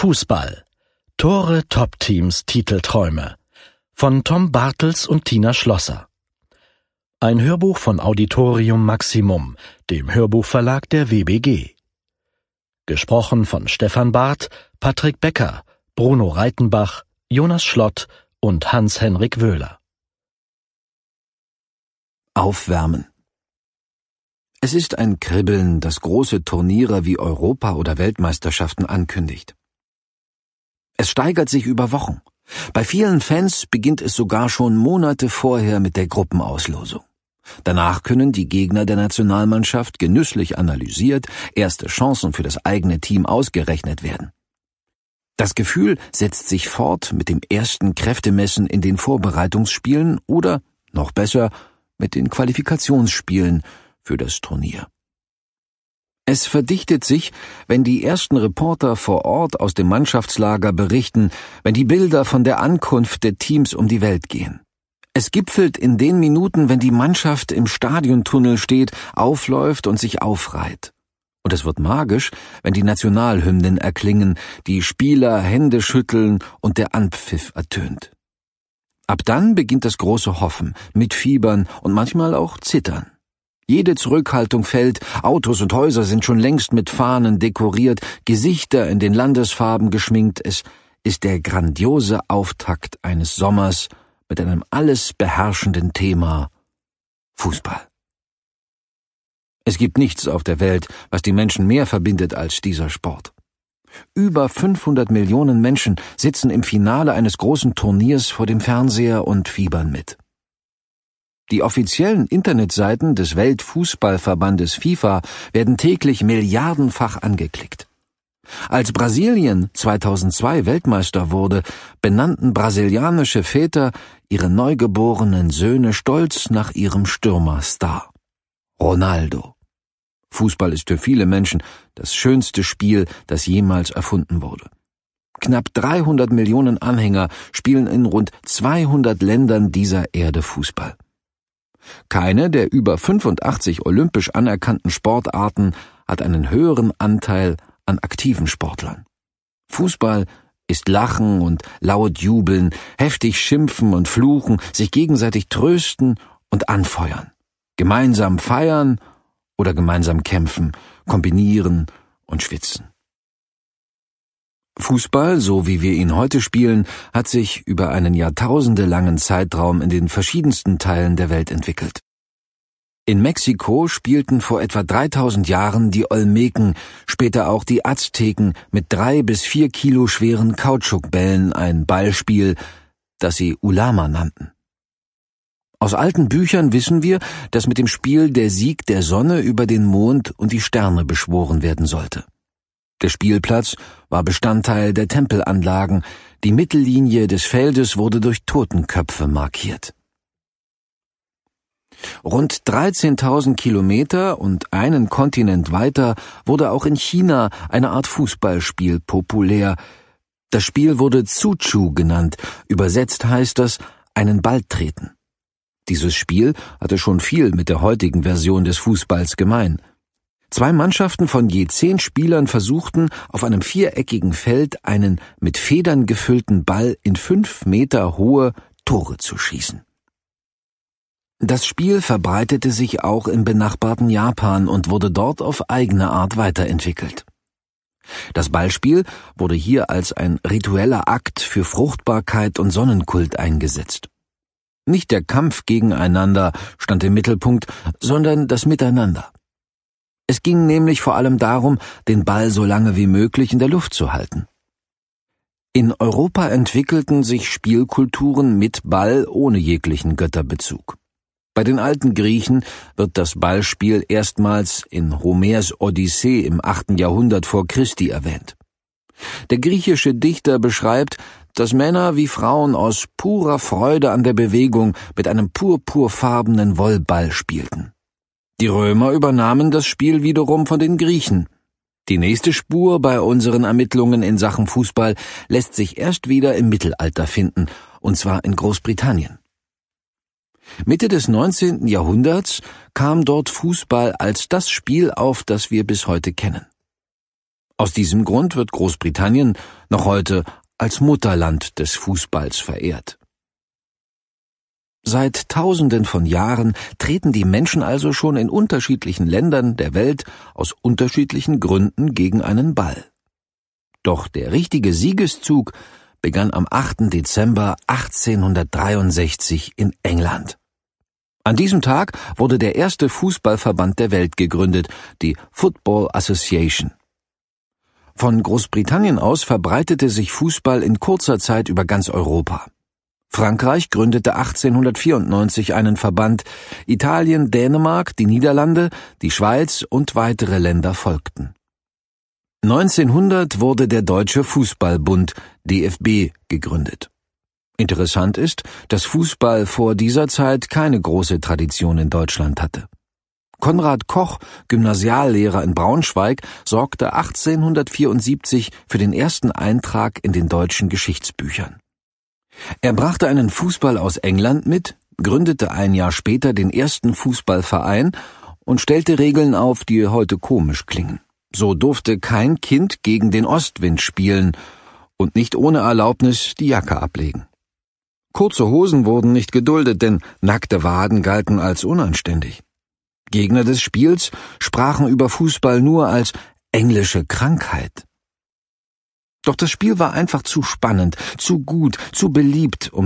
Fußball. Tore, Top-Teams, Titelträume. Von Tom Bartels und Tina Schlosser. Ein Hörbuch von Auditorium Maximum, dem Hörbuchverlag der WBG. Gesprochen von Stefan Barth, Patrick Becker, Bruno Reitenbach, Jonas Schlott und Hans-Henrik Wöhler. Aufwärmen. Es ist ein Kribbeln, das große Turniere wie Europa- oder Weltmeisterschaften ankündigt. Es steigert sich über Wochen. Bei vielen Fans beginnt es sogar schon Monate vorher mit der Gruppenauslosung. Danach können die Gegner der Nationalmannschaft genüsslich analysiert, erste Chancen für das eigene Team ausgerechnet werden. Das Gefühl setzt sich fort mit dem ersten Kräftemessen in den Vorbereitungsspielen oder, noch besser, mit den Qualifikationsspielen für das Turnier. Es verdichtet sich, wenn die ersten Reporter vor Ort aus dem Mannschaftslager berichten, wenn die Bilder von der Ankunft der Teams um die Welt gehen. Es gipfelt in den Minuten, wenn die Mannschaft im Stadiontunnel steht, aufläuft und sich aufreiht. Und es wird magisch, wenn die Nationalhymnen erklingen, die Spieler Hände schütteln und der Anpfiff ertönt. Ab dann beginnt das große Hoffen, Mitfiebern und manchmal auch Zittern. Jede Zurückhaltung fällt, Autos und Häuser sind schon längst mit Fahnen dekoriert, Gesichter in den Landesfarben geschminkt. Es ist der grandiose Auftakt eines Sommers mit einem alles beherrschenden Thema: Fußball. Es gibt nichts auf der Welt, was die Menschen mehr verbindet als dieser Sport. Über 500 Millionen Menschen sitzen im Finale eines großen Turniers vor dem Fernseher und fiebern mit. Die offiziellen Internetseiten des Weltfußballverbandes FIFA werden täglich milliardenfach angeklickt. Als Brasilien 2002 Weltmeister wurde, benannten brasilianische Väter ihre neugeborenen Söhne stolz nach ihrem Stürmerstar: Ronaldo. Fußball ist für viele Menschen das schönste Spiel, das jemals erfunden wurde. Knapp 300 Millionen Anhänger spielen in rund 200 Ländern dieser Erde Fußball. Keine der über 85 olympisch anerkannten Sportarten hat einen höheren Anteil an aktiven Sportlern. Fußball ist Lachen und laut Jubeln, heftig schimpfen und fluchen, sich gegenseitig trösten und anfeuern, gemeinsam feiern oder gemeinsam kämpfen, kombinieren und schwitzen. Fußball, so wie wir ihn heute spielen, hat sich über einen jahrtausendelangen Zeitraum in den verschiedensten Teilen der Welt entwickelt. In Mexiko spielten vor etwa 3000 Jahren die Olmeken, später auch die Azteken mit 3 bis 4 Kilo schweren Kautschukbällen ein Ballspiel, das sie Ulama nannten. Aus alten Büchern wissen wir, dass mit dem Spiel der Sieg der Sonne über den Mond und die Sterne beschworen werden sollte. Der Spielplatz war Bestandteil der Tempelanlagen, die Mittellinie des Feldes wurde durch Totenköpfe markiert. Rund 13.000 Kilometer und einen Kontinent weiter wurde auch in China eine Art Fußballspiel populär. Das Spiel wurde Zuchu genannt, übersetzt heißt das einen Ball treten. Dieses Spiel hatte schon viel mit der heutigen Version des Fußballs gemein. 2 Mannschaften von je 10 Spielern versuchten, auf einem viereckigen Feld einen mit Federn gefüllten Ball in 5 Meter hohe Tore zu schießen. Das Spiel verbreitete sich auch im benachbarten Japan und wurde dort auf eigene Art weiterentwickelt. Das Ballspiel wurde hier als ein ritueller Akt für Fruchtbarkeit und Sonnenkult eingesetzt. Nicht der Kampf gegeneinander stand im Mittelpunkt, sondern das Miteinander. Es ging nämlich vor allem darum, den Ball so lange wie möglich in der Luft zu halten. In Europa entwickelten sich Spielkulturen mit Ball ohne jeglichen Götterbezug. Bei den alten Griechen wird das Ballspiel erstmals in Homers Odyssee im 8. Jahrhundert vor Christi erwähnt. Der griechische Dichter beschreibt, dass Männer wie Frauen aus purer Freude an der Bewegung mit einem purpurfarbenen Wollball spielten. Die Römer übernahmen das Spiel wiederum von den Griechen. Die nächste Spur bei unseren Ermittlungen in Sachen Fußball lässt sich erst wieder im Mittelalter finden, und zwar in Großbritannien. Mitte des 19. Jahrhunderts kam dort Fußball als das Spiel auf, das wir bis heute kennen. Aus diesem Grund wird Großbritannien noch heute als Mutterland des Fußballs verehrt. Seit Tausenden von Jahren treten die Menschen also schon in unterschiedlichen Ländern der Welt aus unterschiedlichen Gründen gegen einen Ball. Doch der richtige Siegeszug begann am 8. Dezember 1863 in England. An diesem Tag wurde der erste Fußballverband der Welt gegründet, die Football Association. Von Großbritannien aus verbreitete sich Fußball in kurzer Zeit über ganz Europa. Frankreich gründete 1894 einen Verband, Italien, Dänemark, die Niederlande, die Schweiz und weitere Länder folgten. 1900 wurde der Deutsche Fußballbund, DFB, gegründet. Interessant ist, dass Fußball vor dieser Zeit keine große Tradition in Deutschland hatte. Konrad Koch, Gymnasiallehrer in Braunschweig, sorgte 1874 für den ersten Eintrag in den deutschen Geschichtsbüchern. Er brachte einen Fußball aus England mit, gründete ein Jahr später den ersten Fußballverein und stellte Regeln auf, die heute komisch klingen. So durfte kein Kind gegen den Ostwind spielen und nicht ohne Erlaubnis die Jacke ablegen. Kurze Hosen wurden nicht geduldet, denn nackte Waden galten als unanständig. Gegner des Spiels sprachen über Fußball nur als englische Krankheit. Doch das Spiel war einfach zu spannend, zu gut, zu beliebt, um